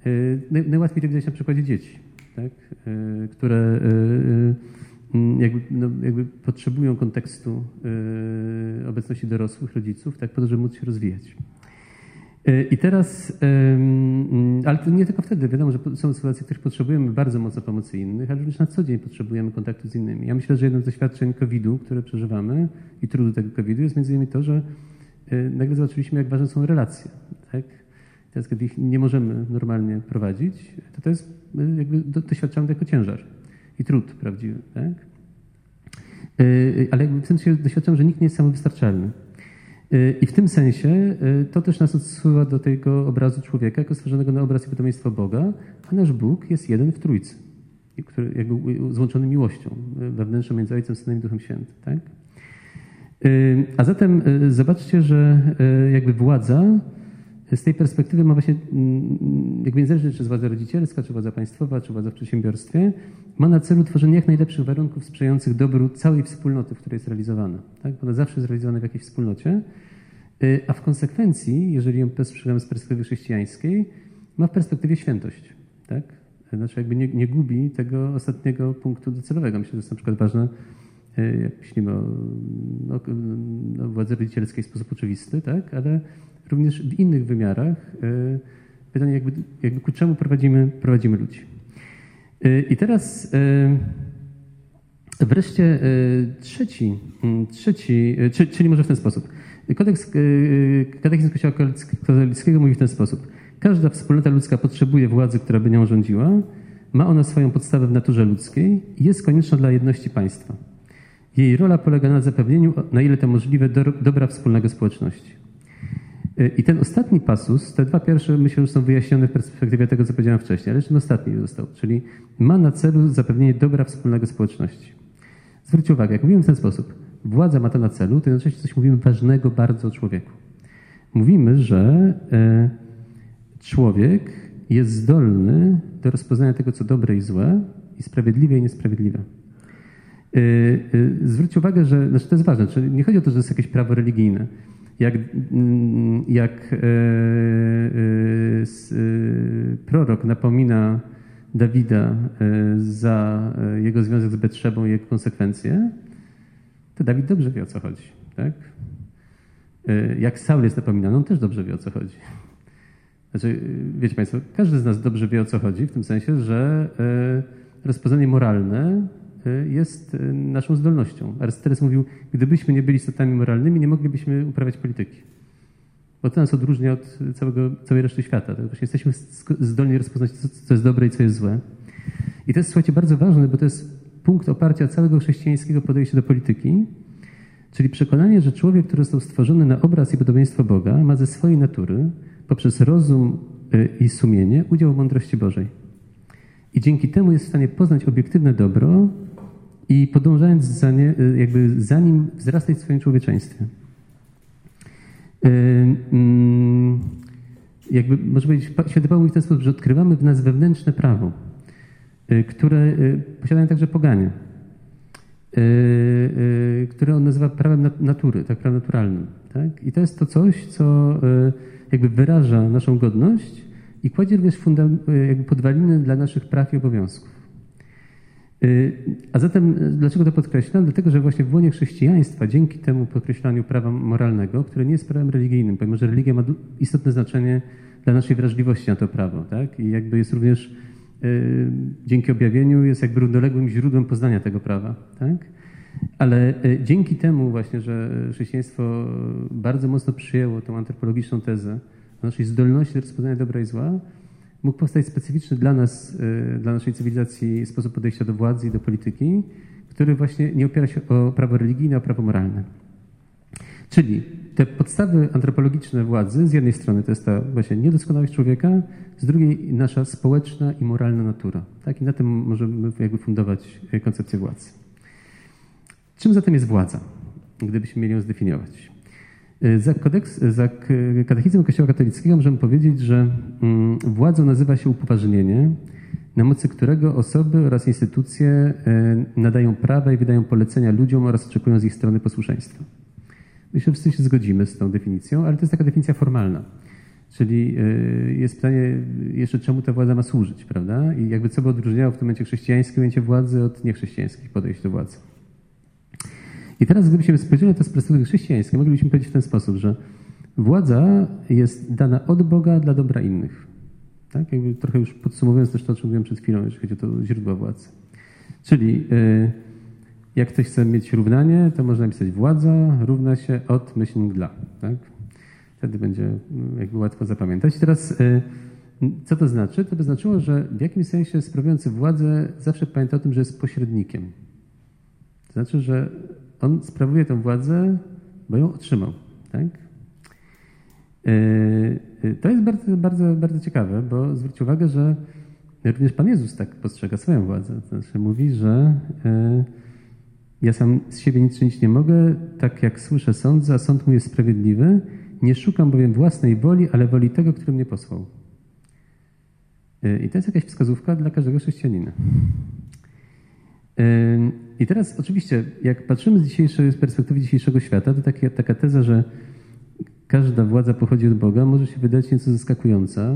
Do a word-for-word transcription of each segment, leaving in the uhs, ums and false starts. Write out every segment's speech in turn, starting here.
Najłatwiej to widać na przykładzie dzieci, tak? Które jakby, no, jakby potrzebują kontekstu obecności dorosłych, rodziców, tak, po to, żeby móc się rozwijać. I teraz, ale to nie tylko wtedy, wiadomo, że są sytuacje, w których potrzebujemy bardzo mocno pomocy innych, ale również na co dzień potrzebujemy kontaktu z innymi. Ja myślę, że jednym z doświadczeń kowida, które przeżywamy i trudu tego kowida jest między innymi to, że nagle zobaczyliśmy, jak ważne są relacje. Tak? Teraz, kiedy ich nie możemy normalnie prowadzić, to to jest, jakby doświadczamy tego ciężar i trud prawdziwy. Tak? Ale jakby w tym sensie doświadczamy, że nikt nie jest samowystarczalny. I w tym sensie to też nas odsyła do tego obrazu człowieka jako stworzonego na obraz i podobieństwo Boga, a nasz Bóg jest jeden w Trójcy, który jakby złączony miłością wewnętrzną między Ojcem, Synem i Duchem Świętym. Tak? A zatem zobaczcie, że jakby władza z tej perspektywy ma właśnie, jakby niezależnie czy jest władza rodzicielska, czy władza państwowa, czy władza w przedsiębiorstwie, ma na celu tworzenie jak najlepszych warunków sprzyjających dobru całej wspólnoty, w której jest realizowana. Tak? Ona zawsze jest realizowana w jakiejś wspólnocie, a w konsekwencji, jeżeli ją postrzegamy z perspektywy chrześcijańskiej, ma w perspektywie świętość. Tak? Znaczy jakby nie, nie gubi tego ostatniego punktu docelowego. Myślę, że jest na przykład ważne, jak myślimy o, o, o władzy rodzicielskiej w sposób oczywisty, tak? Ale również w innych wymiarach pytanie jakby, jakby ku czemu prowadzimy, prowadzimy ludzi. I teraz wreszcie trzeci, trzeci czyli może w ten sposób. Kodeks, Katechizm Kościoła katolickiego mówi w ten sposób. Każda wspólnota ludzka potrzebuje władzy, która by nią rządziła. Ma ona swoją podstawę w naturze ludzkiej i jest konieczna dla jedności państwa. Jej rola polega na zapewnieniu, na ile to możliwe, do, dobra wspólnego społeczności. I ten ostatni pasus, te dwa pierwsze myślę, że są wyjaśnione w perspektywie tego, co powiedziałem wcześniej, ale jeszcze ten ostatni został, czyli ma na celu zapewnienie dobra wspólnego społeczności. Zwróćcie uwagę, jak mówimy w ten sposób, władza ma to na celu, to jednocześnie coś mówimy ważnego bardzo o człowieku. Mówimy, że człowiek jest zdolny do rozpoznania tego, co dobre i złe, i sprawiedliwe i niesprawiedliwe. Zwróćcie uwagę, że znaczy to jest ważne, czyli nie chodzi o to, że jest jakieś prawo religijne. Jak, jak e, e, prorok napomina Dawida e, za jego związek z Betszebą i jego konsekwencje, to Dawid dobrze wie, o co chodzi. Tak? E, jak Saul jest napominany, on też dobrze wie, o co chodzi. Znaczy, wiecie Państwo, każdy z nas dobrze wie, o co chodzi, w tym sensie, że e, rozpoznanie moralne jest naszą zdolnością. Arystoteles mówił, gdybyśmy nie byli istotami moralnymi, nie moglibyśmy uprawiać polityki. Bo to nas odróżnia od całego, całej reszty świata. Tak? Właśnie jesteśmy zdolni rozpoznać, co, co jest dobre i co jest złe. I to jest, słuchajcie, bardzo ważne, bo to jest punkt oparcia całego chrześcijańskiego podejścia do polityki, czyli przekonanie, że człowiek, który został stworzony na obraz i podobieństwo Boga, ma ze swojej natury, poprzez rozum i sumienie, udział w mądrości Bożej. I dzięki temu jest w stanie poznać obiektywne dobro i podążając za, nie, jakby za nim wzrastać w swoim człowieczeństwie. Jakby, może powiedzieć, święty Paweł mówi w ten sposób, że odkrywamy w nas wewnętrzne prawo, które posiadają także poganie, które on nazywa prawem natury, tak, prawem naturalnym. Tak? I to jest to coś, co jakby wyraża naszą godność i kładzie również fundam, jakby podwaliny dla naszych praw i obowiązków. A zatem dlaczego to podkreślam? Dlatego, że właśnie w łonie chrześcijaństwa, dzięki temu podkreślaniu prawa moralnego, które nie jest prawem religijnym, pomimo że religia ma istotne znaczenie dla naszej wrażliwości na to prawo, tak? I jakby jest również y, dzięki objawieniu jest jakby równoległym źródłem poznania tego prawa, tak? Ale y, dzięki temu właśnie, że chrześcijaństwo bardzo mocno przyjęło tą antropologiczną tezę o naszej zdolności do rozpoznania dobra i zła, mógł powstać specyficzny dla nas, dla naszej cywilizacji sposób podejścia do władzy i do polityki, który właśnie nie opiera się o prawo religijne, a o prawo moralne. Czyli te podstawy antropologiczne władzy, z jednej strony to jest ta właśnie niedoskonałość człowieka, z drugiej nasza społeczna i moralna natura. Tak? I na tym możemy jakby fundować koncepcję władzy. Czym zatem jest władza, gdybyśmy mieli ją zdefiniować? Za, kodeks, za katechizmem Kościoła katolickiego możemy powiedzieć, że władzą nazywa się upoważnienie, na mocy którego osoby oraz instytucje nadają prawa i wydają polecenia ludziom oraz oczekują z ich strony posłuszeństwa. Myślę, że wszyscy się zgodzimy z tą definicją, ale to jest taka definicja formalna. Czyli jest pytanie, jeszcze czemu ta władza ma służyć, prawda? I jakby co by odróżniało w tym momencie chrześcijańskie pojęcie władzy od niechrześcijańskich podejść do władzy. I teraz gdybyśmy spojrzeli na to z perspektywy chrześcijańskiej, moglibyśmy powiedzieć w ten sposób, że władza jest dana od Boga dla dobra innych. Tak? Jakby trochę już podsumowując też to, o czym mówiłem przed chwilą, jeżeli chodzi o to źródło władzy. Czyli jak ktoś chce mieć równanie, to można napisać władza równa się od myślnik dla. Tak? Wtedy będzie jakby łatwo zapamiętać. Teraz co to znaczy? To by znaczyło, że w jakimś sensie sprawujący władzę zawsze pamięta o tym, że jest pośrednikiem. To znaczy, że on sprawuje tę władzę, bo ją otrzymał. Tak? To jest bardzo, bardzo, bardzo ciekawe, bo zwróćcie uwagę, że również Pan Jezus tak postrzega swoją władzę. To znaczy mówi, że ja sam z siebie nic czynić nie mogę, tak jak słyszę sądzę, a sąd mój jest sprawiedliwy. Nie szukam bowiem własnej woli, ale woli tego, który mnie posłał. I to jest jakaś wskazówka dla każdego chrześcijanina. I teraz oczywiście, jak patrzymy z dzisiejszej z perspektywy dzisiejszego świata, to taka, taka teza, że każda władza pochodzi od Boga, może się wydać nieco zaskakująca.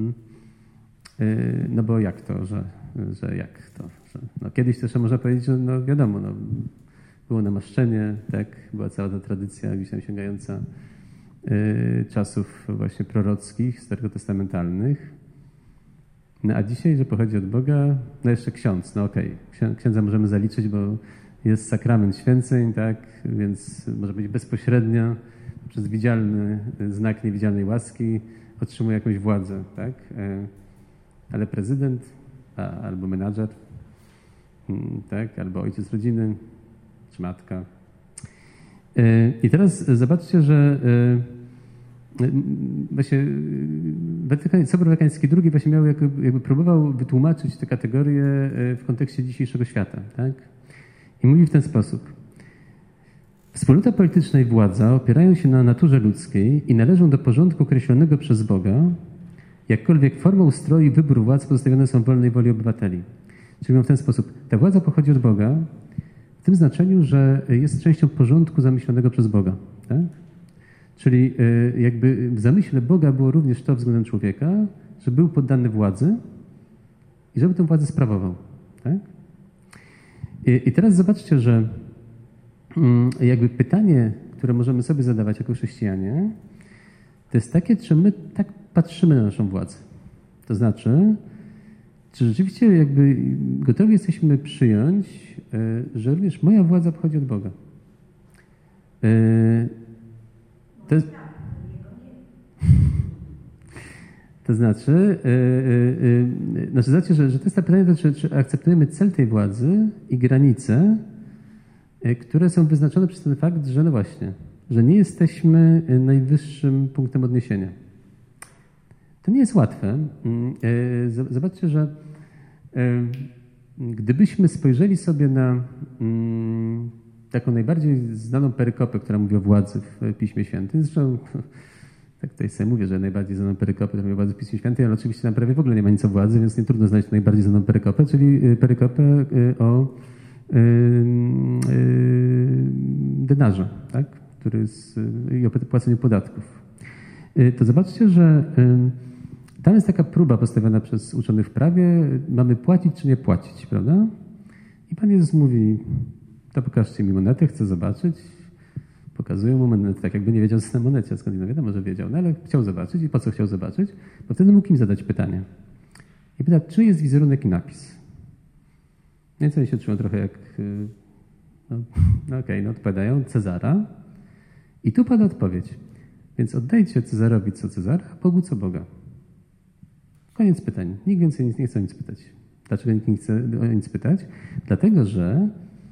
No bo jak to, że, że jak to? Że, no kiedyś też można powiedzieć, że no wiadomo, no, było namaszczenie, tak, była cała ta tradycja gdzieś tam sięgająca y, czasów właśnie prorockich, starotestamentalnych. No a dzisiaj, że pochodzi od Boga, no jeszcze ksiądz, no okej, okay. Księdza możemy zaliczyć, bo jest sakrament święceń, tak, więc może być bezpośrednio przez widzialny znak niewidzialnej łaski otrzymuje jakąś władzę, tak. Ale prezydent, a, albo menadżer, tak, albo ojciec rodziny, czy matka. I teraz zobaczcie, że właśnie Sobór Watykański drugi właśnie miał jakby, jakby próbował wytłumaczyć te kategorie w kontekście dzisiejszego świata, tak? I mówi w ten sposób. Wspólnota polityczna i władza opierają się na naturze ludzkiej i należą do porządku określonego przez Boga, jakkolwiek forma ustroju i wybór władz pozostawione są wolnej woli obywateli. Czyli mówią w ten sposób, ta władza pochodzi od Boga w tym znaczeniu, że jest częścią porządku zamyślonego przez Boga. Tak? Czyli jakby w zamyśle Boga było również to względem człowieka, że był poddany władzy i żeby tę władzę sprawował. Tak? I, I teraz zobaczcie, że jakby pytanie, które możemy sobie zadawać jako chrześcijanie, to jest takie, czy my tak patrzymy na naszą władzę. To znaczy, czy rzeczywiście jakby gotowi jesteśmy przyjąć, że również moja władza pochodzi od Boga. To, jest, to znaczy, znaczy, znaczy że, że to jest to pytanie, to czy, czy akceptujemy cel tej władzy i granice, które są wyznaczone przez ten fakt, że no właśnie, że nie jesteśmy najwyższym punktem odniesienia. To nie jest łatwe. Zobaczcie, że gdybyśmy spojrzeli sobie na taką najbardziej znaną perykopę, która mówi o władzy w Piśmie Świętym, zresztą tak tutaj sobie mówię, że najbardziej znaną perykopę, która mówi o władzy w Piśmie Świętym, ale oczywiście tam prawie w ogóle nie ma nic o władzy, więc nie trudno znaleźć najbardziej znaną perykopę, czyli perykopę o denarze, tak? Który jest, i o płaceniu podatków. To zobaczcie, że tam jest taka próba postawiona przez uczonych w prawie, mamy płacić czy nie płacić, prawda? I Pan Jezus mówi, to pokażcie mi monetę, chcę zobaczyć. Pokazują mu monetę, tak jakby nie wiedział, co na monecie, skąd no wiadomo, że wiedział, no ale chciał zobaczyć. I po co chciał zobaczyć? Bo wtedy mógł im zadać pytanie. I pyta, czy jest wizerunek i napis? Więc oni się czują trochę jak, no, no okej, okay, no odpowiadają, Cezara. I tu pada odpowiedź. Więc oddajcie Cezarowi co Cezara, a Bogu co Boga. Koniec pytań. Nikt więcej nic nie chce o nic pytać. Dlaczego nikt nie chce o nic pytać? Dlatego, że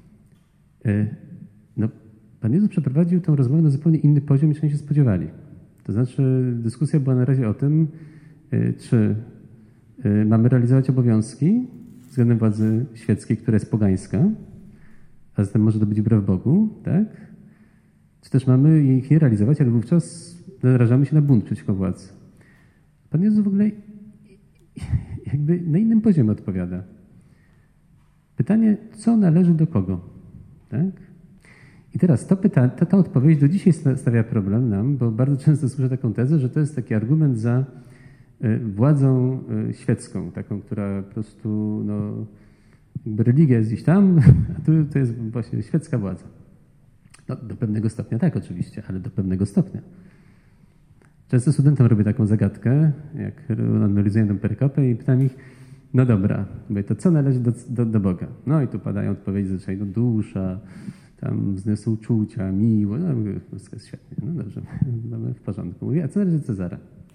no, Pan Jezus przeprowadził tę rozmowę na zupełnie inny poziom, niż oni się spodziewali. To znaczy dyskusja była na razie o tym, czy mamy realizować obowiązki względem władzy świeckiej, która jest pogańska, a zatem może to być wbrew Bogu, tak? Czy też mamy ich nie realizować, ale wówczas narażamy się na bunt przeciwko władzy. Pan Jezus w ogóle jakby na innym poziomie odpowiada. Pytanie, co należy do kogo? Tak? I teraz to pyta, ta, ta odpowiedź do dzisiaj stawia problem nam, bo bardzo często słyszę taką tezę, że to jest taki argument za władzą świecką, taką, która po prostu, no, jakby religia jest gdzieś tam, a tu to jest właśnie świecka władza. No, do pewnego stopnia tak oczywiście, ale do pewnego stopnia. Często studentom robię taką zagadkę, jak analizuję tę perykopę i pytam ich, no dobra, mówię, to co należy do, do, do Boga? No i tu padają odpowiedzi zazwyczaj, no dusza, tam wzniosł uczucia, miłość, no mówię, wszystko jest świetnie, no dobrze, mamy w porządku. Mówię, a co należy do Cezara?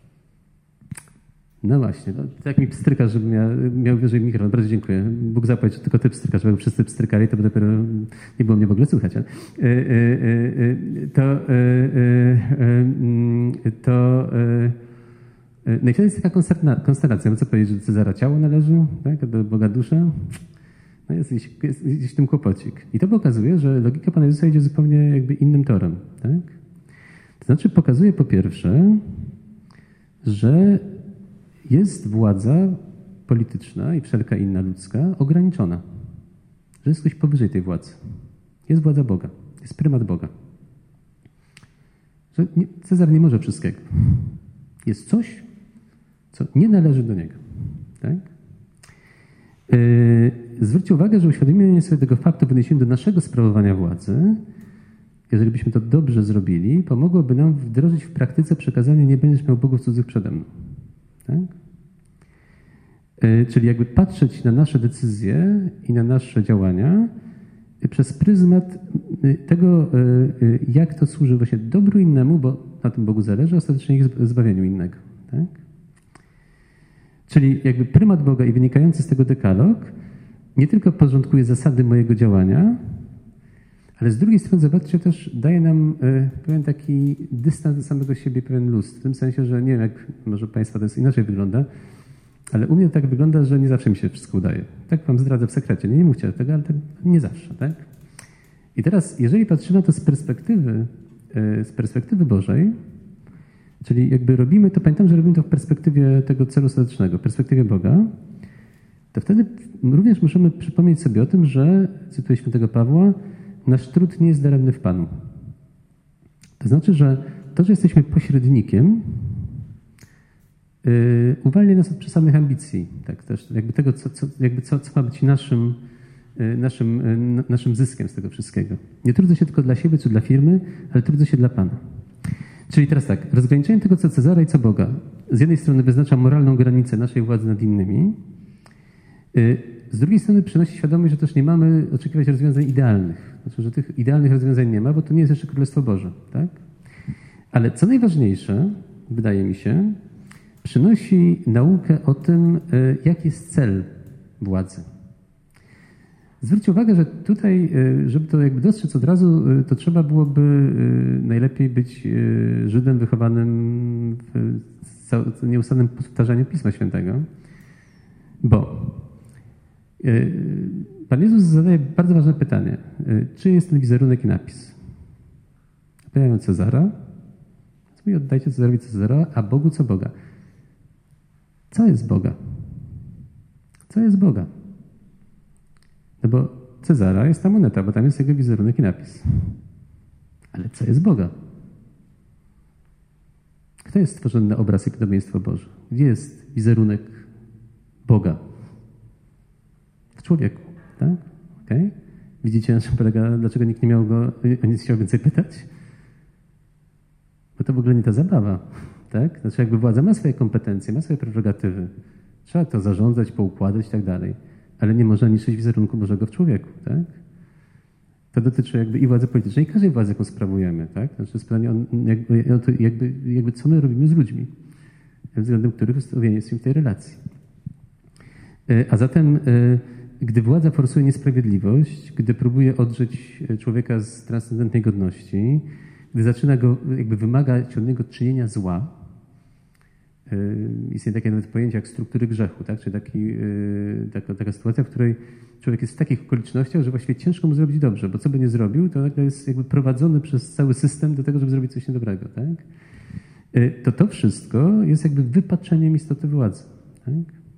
No właśnie, no, tak mi pstrykasz, żebym miał, miał wyżej mikrofon. Bardzo dziękuję. Bóg zapłać, że tylko ty pstrykasz, żeby wszyscy pstrykali, to by dopiero nie było mnie w ogóle słychać. Ale, y, y, y, to y, y, to y, y, no i wtedy jest taka konstelacja. No co powiedzieć, że do Cezara ciało należy, tak? Do Boga dusza? No jest gdzieś, jest gdzieś w tym kłopocik. I to pokazuje, że logika Pana Jezusa idzie zupełnie jakby innym torem. Tak? To znaczy pokazuje po pierwsze, że jest władza polityczna i wszelka inna ludzka ograniczona. Że jest coś powyżej tej władzy. Jest władza Boga. Jest prymat Boga. Że nie, Cezar nie może wszystkiego. Jest coś, co nie należy do niego. Tak? Yy, zwróćcie uwagę, że uświadomienie sobie tego faktu w odniesieniu do naszego sprawowania władzy, jeżeli byśmy to dobrze zrobili, pomogłoby nam wdrożyć w praktyce przekazanie nie będziesz miał bogów cudzych przede mną. Tak? Yy, czyli jakby patrzeć na nasze decyzje i na nasze działania przez pryzmat tego, yy, jak to służy właśnie dobru innemu, bo na tym Bogu zależy, a ostatecznie ich zbawieniu innego. Tak? Czyli jakby prymat Boga i wynikający z tego dekalog nie tylko porządkuje zasady mojego działania, ale z drugiej strony, zobaczcie, też daje nam y, pewien taki dystans do samego siebie, pewien luz. W tym sensie, że nie wiem, jak może Państwa to jest inaczej wygląda, ale u mnie to tak wygląda, że nie zawsze mi się wszystko udaje. Tak Wam zdradzę w sekrecie. Nie, nie mówcie tego, ale tak nie zawsze. Tak? I teraz, jeżeli patrzymy na to z perspektywy, y, z perspektywy Bożej, czyli jakby robimy to, pamiętam, że robimy to w perspektywie tego celu ostatecznego, w perspektywie Boga, to wtedy również możemy przypomnieć sobie o tym, że, cytuję świętego Pawła, nasz trud nie jest daremny w Panu. To znaczy, że to, że jesteśmy pośrednikiem, yy, uwalnia nas od przesadnych ambicji. Tak, też jakby tego, co, co, jakby co, co ma być naszym, yy, naszym, yy, naszym zyskiem z tego wszystkiego. Nie trudzę się tylko dla siebie czy dla firmy, ale trudzę się dla Pana. Czyli teraz tak, rozgraniczenie tego, co Cezara i co Boga, z jednej strony wyznacza moralną granicę naszej władzy nad innymi, z drugiej strony przynosi świadomość, że też nie mamy oczekiwać rozwiązań idealnych. Znaczy, że tych idealnych rozwiązań nie ma, bo to nie jest jeszcze Królestwo Boże. Tak? Ale co najważniejsze, wydaje mi się, przynosi naukę o tym, jaki jest cel władzy. Zwróćcie uwagę, że tutaj, żeby to jakby dostrzec od razu, to trzeba byłoby najlepiej być Żydem wychowanym w nieustannym powtarzaniu Pisma Świętego, bo Pan Jezus zadaje bardzo ważne pytanie. Czy jest ten wizerunek i napis? Pytają Cezara. I oddajcie Cezarowi Cezara, a Bogu co Boga. Co jest Boga? Co jest Boga? No bo Cezara jest ta moneta, bo tam jest jego wizerunek i napis. Ale co jest Boga? Kto jest stworzony na obraz i podobieństwo Boże? Gdzie jest wizerunek Boga? W człowieku, tak? Okay? Widzicie, na czym polega, dlaczego nikt nie miał go o nic chciał więcej pytać? Bo to w ogóle nie ta zabawa, tak? Znaczy jakby władza ma swoje kompetencje, ma swoje prerogatywy. Trzeba to zarządzać, poukładać i tak dalej. Ale nie można niszczyć wizerunku Bożego w człowieku, tak? To dotyczy jakby i władzy politycznej, i każdej władzy, jaką sprawujemy, tak? Znaczy jest pytanie o, jakby, o to, jakby, jakby co my robimy z ludźmi, względem których jesteśmy w tej relacji. A zatem, gdy władza forsuje niesprawiedliwość, gdy próbuje odrzeć człowieka z transcendentnej godności, gdy zaczyna go jakby wymagać od niego czynienia zła, istnieje takie nawet pojęcie jak struktury grzechu, tak? Czyli taki, taka, taka sytuacja, w której człowiek jest w takich okolicznościach, że właściwie ciężko mu zrobić dobrze, bo co by nie zrobił, to nagle jest jakby prowadzony przez cały system do tego, żeby zrobić coś niedobrego, tak? To to wszystko jest jakby wypaczeniem istoty władzy, tak?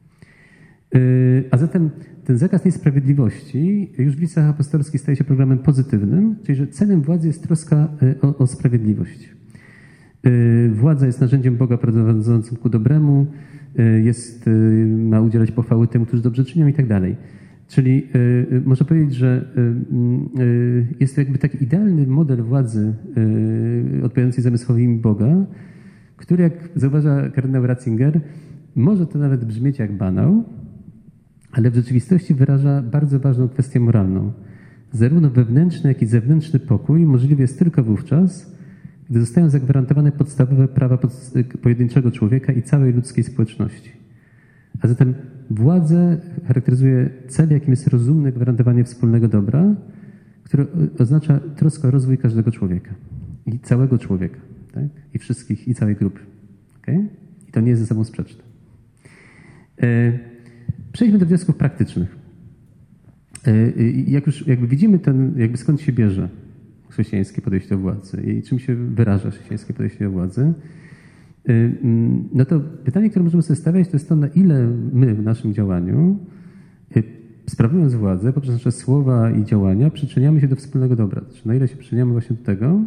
A zatem ten zakaz niesprawiedliwości już w listach apostolskich staje się programem pozytywnym, czyli że celem władzy jest troska o, o sprawiedliwość. Władza jest narzędziem Boga prowadzącym ku dobremu, jest, ma udzielać pochwały tym, którzy dobrze czynią i tak dalej. Czyli można powiedzieć, że jest to jakby taki idealny model władzy odpowiadającej zamysłowi Boga, który, jak zauważa kardynał Ratzinger, może to nawet brzmieć jak banał, ale w rzeczywistości wyraża bardzo ważną kwestię moralną. Zarówno wewnętrzny, jak i zewnętrzny pokój możliwy jest tylko wówczas, gdy zostają zagwarantowane podstawowe prawa pojedynczego człowieka i całej ludzkiej społeczności. A zatem władzę charakteryzuje cel, jakim jest rozumne gwarantowanie wspólnego dobra, które oznacza troskę o rozwój każdego człowieka i całego człowieka, tak? I wszystkich, i całej grupy. Okay? I to nie jest ze sobą sprzeczne. E, przejdźmy do wniosków praktycznych. E, jak już jakby widzimy ten, jakby skąd się bierze chrześcijańskie podejście do władzy i czym się wyraża chrześcijańskie podejście do władzy, no to pytanie, które możemy sobie stawiać, to jest to, na ile my w naszym działaniu, sprawując władzę poprzez nasze słowa i działania, przyczyniamy się do wspólnego dobra. Znaczy, na ile się przyczyniamy właśnie do tego,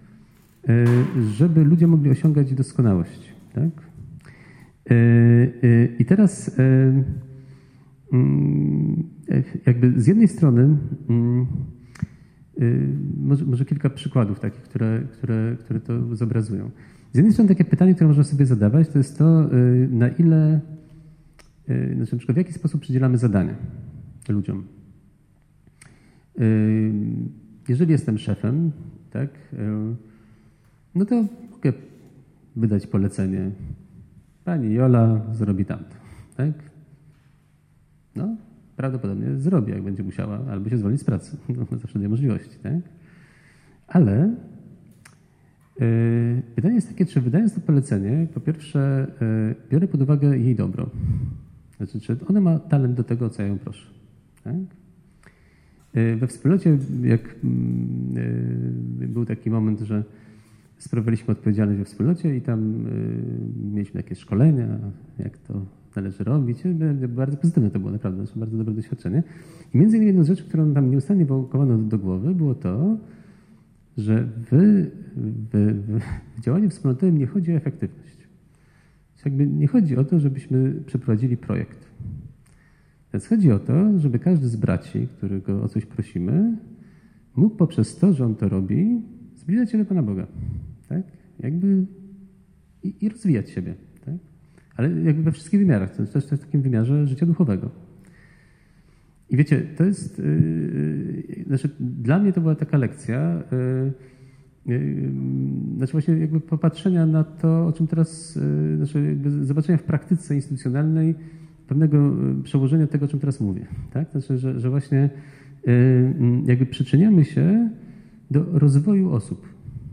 żeby ludzie mogli osiągać doskonałość. Tak? I teraz jakby z jednej strony może, może kilka przykładów takich, które, które, które to zobrazują. Z jednej strony takie pytanie, które można sobie zadawać, to jest to, na ile, znaczy na przykład w jaki sposób przydzielamy zadania ludziom. Jeżeli jestem szefem, tak, no to mogę wydać polecenie. Pani Jola zrobi tamto, tak? No, prawdopodobnie zrobi, jak będzie musiała, albo się zwolni z pracy. No, ma zawsze dwie możliwości, tak? Ale yy, pytanie jest takie, czy wydając to polecenie, po pierwsze yy, biorę pod uwagę jej dobro. Znaczy, czy ona ma talent do tego, o co ja ją proszę. Tak? Yy, we wspólnocie, jak yy, był taki moment, że sprawiliśmy odpowiedzialność we wspólnocie i tam yy, mieliśmy jakieś szkolenia, jak to należy robić. Bardzo pozytywne to było, naprawdę, to bardzo dobre doświadczenie. I między innymi jedną z rzeczy, którą nam nieustannie wałkowano do głowy, było to, że w, w, w działaniu wspólnotowym nie chodzi o efektywność. Jakby nie chodzi o to, żebyśmy przeprowadzili projekt. Więc chodzi o to, żeby każdy z braci, którego o coś prosimy, mógł poprzez to, że on to robi, zbliżać się do Pana Boga. Tak? Jakby i, i rozwijać siebie. Tak? Ale jakby we wszystkich wymiarach, to też w takim wymiarze życia duchowego. I wiecie, to jest, yy, znaczy dla mnie to była taka lekcja, yy, yy, znaczy właśnie jakby popatrzenia na to, o czym teraz, yy, znaczy jakby zobaczenia w praktyce instytucjonalnej pewnego przełożenia tego, o czym teraz mówię. Tak? Znaczy, że, że właśnie yy, jakby przyczyniamy się do rozwoju osób.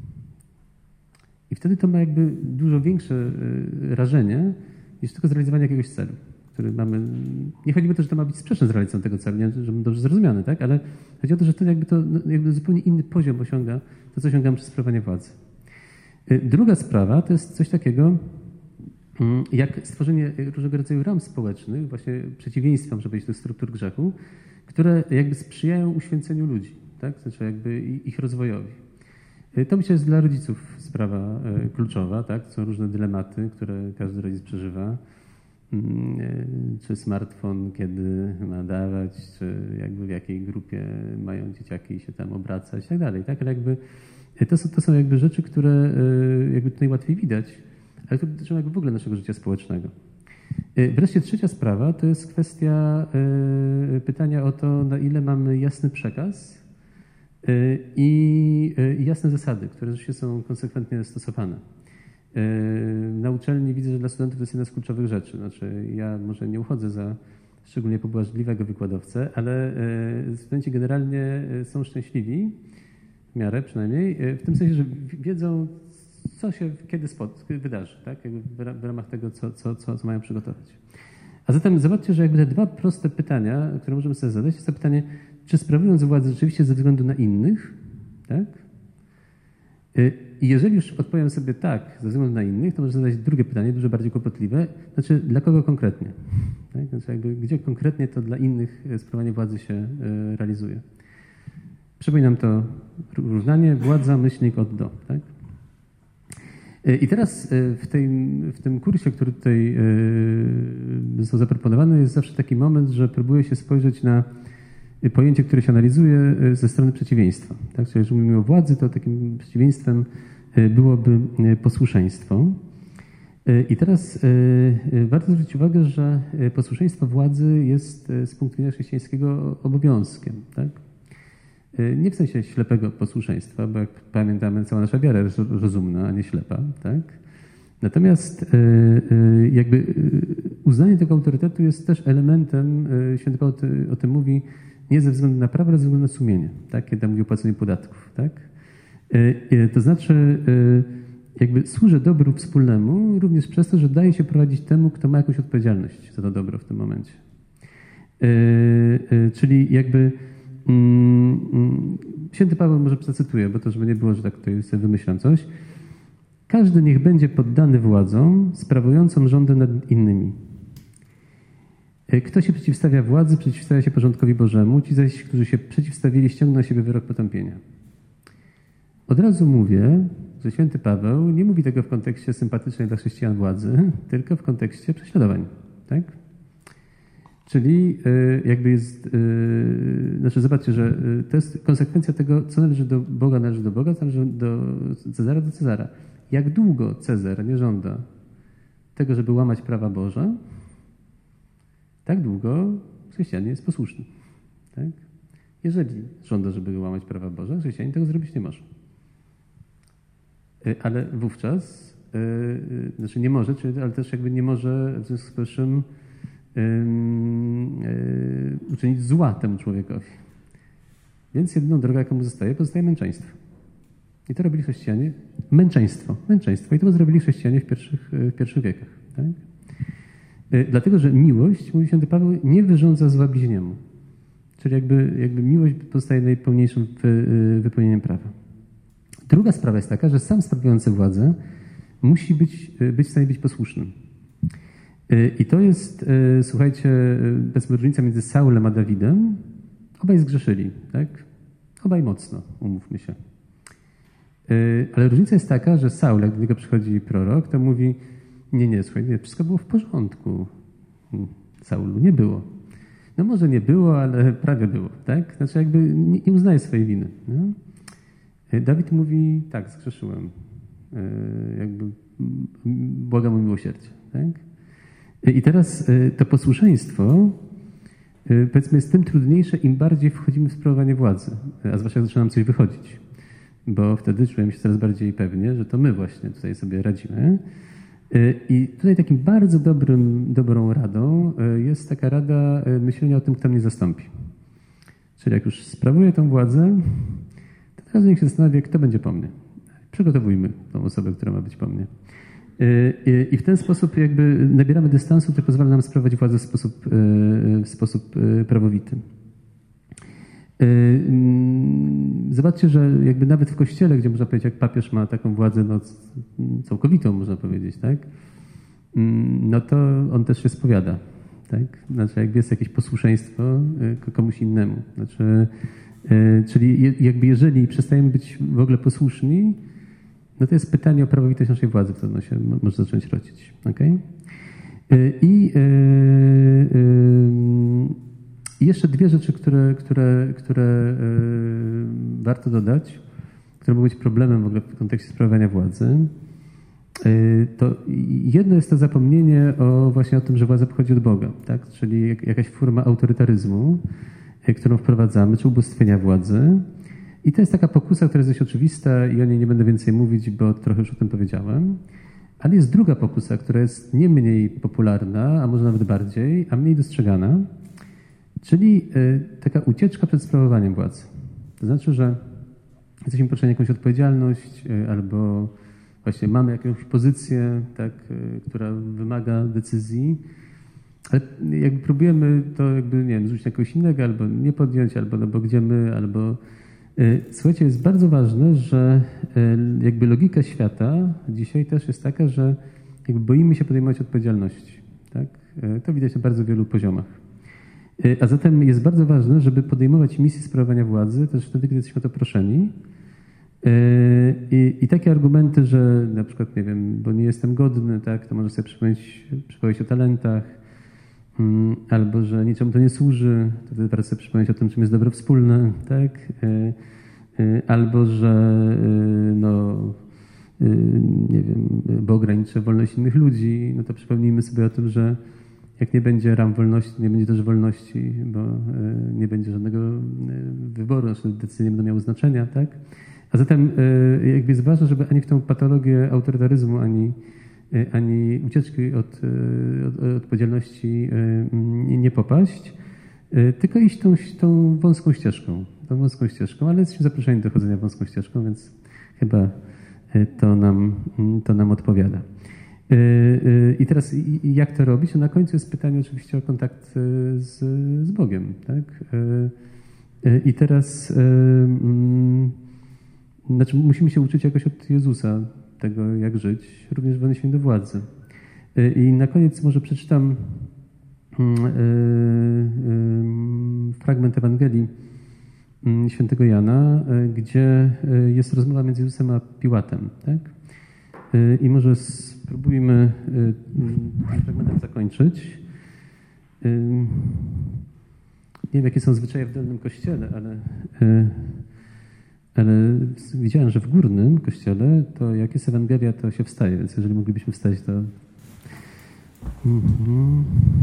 I wtedy to ma jakby dużo większe rażenie niż tylko zrealizowanie jakiegoś celu, który mamy. Nie chodzi o to, że to ma być sprzeczne z realizacją tego celu, nie, żebym dobrze zrozumiany, tak? Ale chodzi o to, że to jakby to jakby zupełnie inny poziom osiąga to, co osiągamy przez sprawowanie władzy. Druga sprawa to jest coś takiego, jak stworzenie różnego rodzaju ram społecznych, właśnie przeciwieństwem, żeby powiedzieć, tych struktur grzechu, które jakby sprzyjają uświęceniu ludzi, tak? Znaczy jakby ich rozwojowi. To myślę jest dla rodziców sprawa kluczowa, tak? Są różne dylematy, które każdy rodzic przeżywa. Czy smartfon kiedy ma dawać, czy jakby w jakiej grupie mają dzieciaki się tam obracać i tak dalej. Tak? Ale jakby to są, to są jakby rzeczy, które jakby tutaj łatwiej widać, ale to dotyczą jakby w ogóle naszego życia społecznego. Wreszcie trzecia sprawa to jest kwestia pytania o to, na ile mamy jasny przekaz i jasne zasady, które rzeczywiście są konsekwentnie stosowane. Na uczelni widzę, że dla studentów to jest jedna z kluczowych rzeczy. Znaczy, ja może nie uchodzę za szczególnie pobłażliwego wykładowcę, ale studenci generalnie są szczęśliwi, w miarę przynajmniej, w tym sensie, że wiedzą, co się kiedy spot, wydarzy, tak? Jakby w ramach tego, co, co, co, co mają przygotować. A zatem zobaczcie, że jakby te dwa proste pytania, które możemy sobie zadać, jest to pytanie, czy sprawując władzę rzeczywiście ze względu na innych, tak? I jeżeli już odpowiem sobie tak, ze względu na innych, to może zadać drugie pytanie, dużo bardziej kłopotliwe, znaczy dla kogo konkretnie? Tak? Znaczy jakby, gdzie konkretnie to dla innych sprawowanie władzy się realizuje? Przypominam to równanie władza, myślnik od do. Tak? I teraz w tym, w tym kursie, który tutaj został zaproponowany, jest zawsze taki moment, że próbuje się spojrzeć na pojęcie, które się analizuje ze strony przeciwieństwa. Tak? Czyli jeżeli mówimy o władzy, to takim przeciwieństwem byłoby posłuszeństwo. I teraz warto zwrócić uwagę, że posłuszeństwo władzy jest z punktu widzenia chrześcijańskiego obowiązkiem. Tak? Nie w sensie ślepego posłuszeństwa, bo jak pamiętamy, cała nasza wiara jest rozumna, a nie ślepa. Tak? Natomiast jakby uznanie tego autorytetu jest też elementem, święty Paweł o tym mówi, nie ze względu na prawo, ale ze względu na sumienie, tak? Kiedy mówi o płaceniu podatków. Tak? To znaczy jakby służę dobru wspólnemu również przez to, że daje się prowadzić temu, kto ma jakąś odpowiedzialność za to dobro w tym momencie. Czyli jakby święty Paweł, może zacytuję, bo to żeby nie było, że tak tutaj sobie wymyślam coś. Każdy niech będzie poddany władzom sprawującym rządy nad innymi. Kto się przeciwstawia władzy, przeciwstawia się porządkowi Bożemu, ci zaś, którzy się przeciwstawili, ściągną na siebie wyrok potępienia. Od razu mówię, że święty Paweł nie mówi tego w kontekście sympatycznej dla chrześcijan władzy, tylko w kontekście prześladowań. Tak? Czyli jakby jest, znaczy zobaczcie, że to jest konsekwencja tego, co należy do Boga, należy do Boga, co należy do Cezara, do Cezara. Jak długo Cezar nie żąda tego, żeby łamać prawa Boże, tak długo chrześcijanin jest posłuszny. Tak? Jeżeli żąda, żeby łamać prawa Boże, chrześcijanin tego zrobić nie może. Ale wówczas, yy, znaczy nie może, czyli, ale też jakby nie może w związku z powyższym yy, yy, uczynić zła temu człowiekowi. Więc jedyną drogą, jaką mu zostaje, pozostaje męczeństwo. I to robili chrześcijanie. Męczeństwo. Męczeństwo. I to zrobili chrześcijanie w pierwszych, w pierwszych wiekach. Tak? Yy, dlatego, że miłość, mówi święty Paweł, nie wyrządza zła bliźniemu. Czyli jakby, jakby miłość pozostaje najpełniejszym wy, wypełnieniem prawa. Druga sprawa jest taka, że sam sprawujący władzę musi być, być w stanie być posłusznym. I to jest, słuchajcie, powiedzmy różnica między Saulem a Dawidem. Obaj zgrzeszyli, tak? Obaj mocno, umówmy się. Ale różnica jest taka, że Saul, jak do niego przychodzi prorok, to mówi, nie, nie, słuchaj, nie, wszystko było w porządku. Saulu nie było. No może nie było, ale prawie było, tak? Znaczy jakby nie, nie uznaje swojej winy. No? Dawid mówi, tak, zgrzeszyłem. Jakby błagam o miłosierdzie. Tak? I teraz to posłuszeństwo, powiedzmy, jest tym trudniejsze, im bardziej wchodzimy w sprawowanie władzy, a zwłaszcza jak zaczyna nam coś wychodzić. Bo wtedy czujemy się coraz bardziej pewnie, że to my właśnie tutaj sobie radzimy. I tutaj takim bardzo dobrym, dobrą radą jest taka rada myślenia o tym, kto mnie zastąpi. Czyli jak już sprawuję tą władzę, to teraz niech się zastanawia, kto będzie po mnie. Przygotowujmy tą osobę, która ma być po mnie. I w ten sposób jakby nabieramy dystansu, który pozwala nam sprawować władzę w sposób, w sposób prawowity. Zobaczcie, że jakby nawet w Kościele, gdzie można powiedzieć, jak papież ma taką władzę no, całkowitą, można powiedzieć, tak? No to on też się spowiada. Tak? Znaczy jakby jest jakieś posłuszeństwo komuś innemu. Znaczy, czyli jakby jeżeli przestajemy być w ogóle posłuszni, no to jest pytanie o prawowitość naszej władzy, które ono się może zacząć rodzić. Okay? I I jeszcze dwie rzeczy, które, które, które warto dodać, które mogą być problemem w ogóle w kontekście sprawowania władzy. To jedno jest to zapomnienie o właśnie o tym, że władza pochodzi od Boga, tak? Czyli jakaś forma autorytaryzmu, którą wprowadzamy, czy ubóstwienia władzy. I to jest taka pokusa, która jest dość oczywista i o niej nie będę więcej mówić, bo trochę już o tym powiedziałem. Ale jest druga pokusa, która jest nie mniej popularna, a może nawet bardziej, a mniej dostrzegana. Czyli taka ucieczka przed sprawowaniem władzy. To znaczy, że jesteśmy poczynieni jakąś odpowiedzialność albo właśnie mamy jakąś pozycję, tak, która wymaga decyzji, ale jakby próbujemy to jakby, nie wiem, zrzucić na kogoś innego, albo nie podjąć, albo no bo gdzie my, albo... Słuchajcie, jest bardzo ważne, że jakby logika świata dzisiaj też jest taka, że jakby boimy się podejmować odpowiedzialności. Tak? To widać na bardzo wielu poziomach. A zatem jest bardzo ważne, żeby podejmować misję sprawowania władzy też wtedy, kiedy jesteśmy o to proszeni, I, I takie argumenty, że na przykład, nie wiem, bo nie jestem godny, tak, to może sobie przypomnieć przypomnieć o talentach, albo że niczemu to nie służy, to wtedy warto sobie przypomnieć o tym, czym jest dobro wspólne, tak, albo że no, nie wiem, bo ogranicza wolność innych ludzi, no to przypomnijmy sobie o tym, że jak nie będzie ram wolności, nie będzie też wolności, bo nie będzie żadnego wyboru, nasze decyzje nie będą miały znaczenia, tak? A zatem jakby jest ważne, żeby ani w tą patologię autorytaryzmu, ani, ani ucieczki od, od odpowiedzialności nie popaść, tylko iść tą, tą wąską ścieżką, tą wąską ścieżką, ale jesteśmy zaproszeni do chodzenia wąską ścieżką, więc chyba to nam, to nam odpowiada. I teraz jak to robić? No na końcu jest pytanie oczywiście o kontakt z, z Bogiem, tak? I teraz znaczy musimy się uczyć jakoś od Jezusa tego, jak żyć, również w odniesieniu do władzy. I na koniec może przeczytam fragment Ewangelii świętego Jana, gdzie jest rozmowa między Jezusem a Piłatem, tak? I może spróbujmy tym fragmentem zakończyć. Nie wiem, jakie są zwyczaje w Dolnym Kościele, ale, ale widziałem, że w Górnym Kościele to jak jest Ewangelia, to się wstaje, więc jeżeli moglibyśmy wstać, to... Mhm.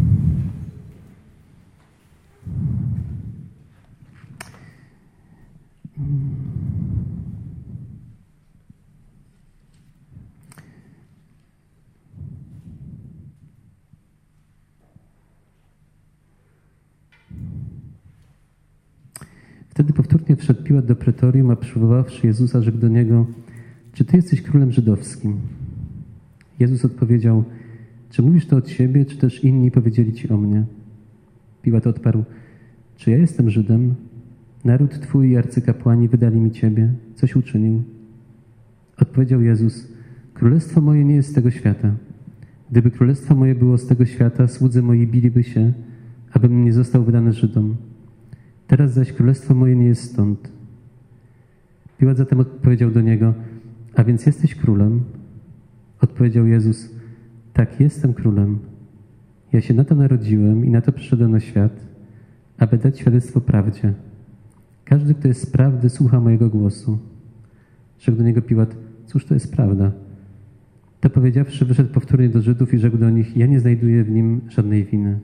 Wtedy powtórnie wszedł Piłat do pretorium, a przywoławszy Jezusa, rzekł do niego: czy ty jesteś królem żydowskim? Jezus odpowiedział: czy mówisz to od siebie, czy też inni powiedzieli ci o mnie? Piłat odparł: czy ja jestem Żydem? Naród twój i arcykapłani wydali mi ciebie. Coś uczynił? Odpowiedział Jezus: królestwo moje nie jest z tego świata. Gdyby królestwo moje było z tego świata, słudzy moi biliby się, abym nie został wydany Żydom. Teraz zaś królestwo moje nie jest stąd. Piłat zatem odpowiedział do niego: a więc jesteś królem? Odpowiedział Jezus: tak, jestem królem. Ja się na to narodziłem i na to przyszedłem na świat, aby dać świadectwo prawdzie. Każdy, kto jest z prawdy, słucha mojego głosu. Rzekł do niego Piłat: cóż to jest prawda? To powiedziawszy, wyszedł powtórnie do Żydów i rzekł do nich: ja nie znajduję w nim żadnej winy.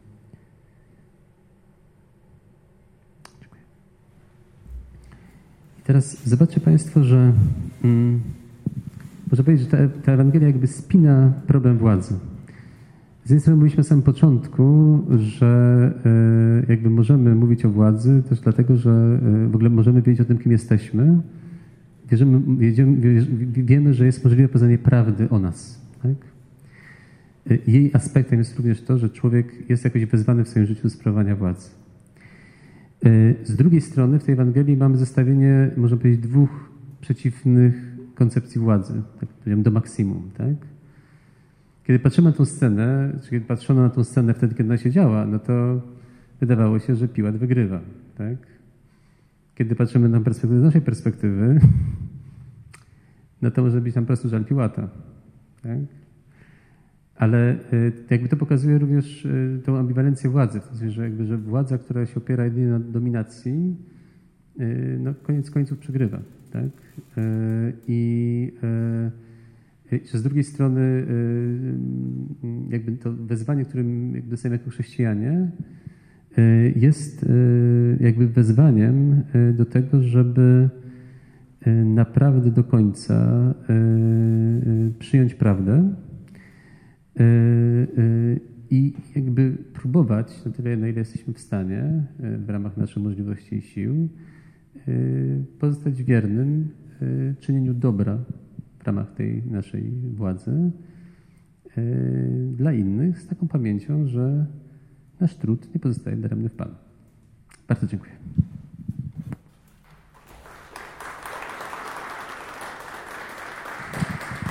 Teraz zobaczcie Państwo, że hmm, można powiedzieć, że ta, ta Ewangelia jakby spina problem władzy. Z jednej strony mówiliśmy na samym początku, że y, jakby możemy mówić o władzy też dlatego, że y, w ogóle możemy wiedzieć o tym, kim jesteśmy. Wierzymy, wiedziemy, wiemy, że jest możliwe poznanie prawdy o nas. Tak? Y, jej aspektem jest również to, że człowiek jest jakoś wezwany w swoim życiu do sprawowania władzy. Z drugiej strony w tej Ewangelii mamy zestawienie, można powiedzieć, dwóch przeciwnych koncepcji władzy, tak powiem, do maksimum. Tak? Kiedy patrzymy na tę scenę, czy kiedy patrzono na tę scenę wtedy, kiedy ona się działa, no to wydawało się, że Piłat wygrywa. Tak? Kiedy patrzymy na perspektywę z naszej perspektywy, no to może być tam po prostu żal Piłata. Tak? Ale jakby to pokazuje również tą ambiwalencję władzy, w sensie, że, jakby, że władza, która się opiera jedynie na dominacji, no koniec końców przegrywa. Tak? I że z drugiej strony jakby to wezwanie, którym dostajemy jako chrześcijanie, jest jakby wezwaniem do tego, żeby naprawdę do końca przyjąć prawdę i jakby próbować na tyle, na ile jesteśmy w stanie, w ramach naszych możliwości i sił, pozostać wiernym czynieniu dobra w ramach tej naszej władzy dla innych, z taką pamięcią, że nasz trud nie pozostaje daremny w Panu. Bardzo dziękuję.